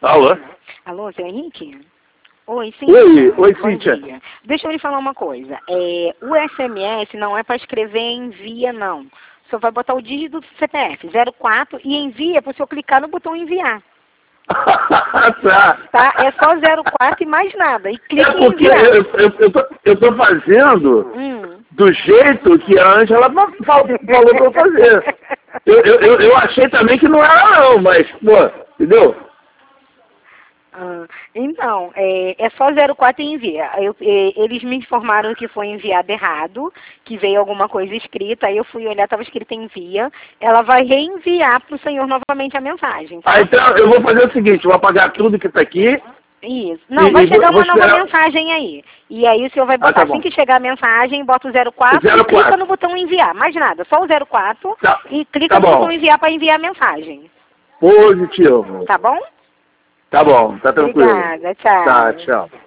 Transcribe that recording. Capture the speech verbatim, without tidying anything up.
Alô? Alô, seu Henrique? Oi, Cíntia. Oi, oi, Bom Cíntia. dia. Deixa eu lhe falar uma coisa. É, o S M S não é para escrever envia, não. Só vai botar o dígito do C P F, zero quatro, e envia para o senhor clicar no botão enviar. Tá. Tá? É só zero quatro e mais nada. E clique É em porque enviar. eu, eu, eu, tô, eu tô fazendo Hum. do jeito que a Ângela fa- falou pra eu fazer. Eu, eu, eu, eu achei também que não era não, mas, pô, entendeu? Ah, então, é, é só zero quatro e envia. Eu, é, eles me informaram que foi enviado errado, que veio alguma coisa escrita, aí eu fui olhar, estava escrito envia. Ela vai reenviar para o senhor novamente a mensagem, tá? Ah, então eu vou fazer o seguinte, eu vou apagar tudo que tá aqui. Isso. Não, E, vai e vou, chegar vou uma nova esperar. mensagem aí. E aí o senhor vai Ah, botar, tá assim bom. que chegar a mensagem, bota o zero quatro zero e clica quatro. no botão enviar. Mais nada, só o zero quatro Tá, e clica tá no botão bom. enviar para enviar a mensagem. Positivo. Tá bom? Tá bom, tá tranquilo. Obrigada, tchau. Tá, tchau.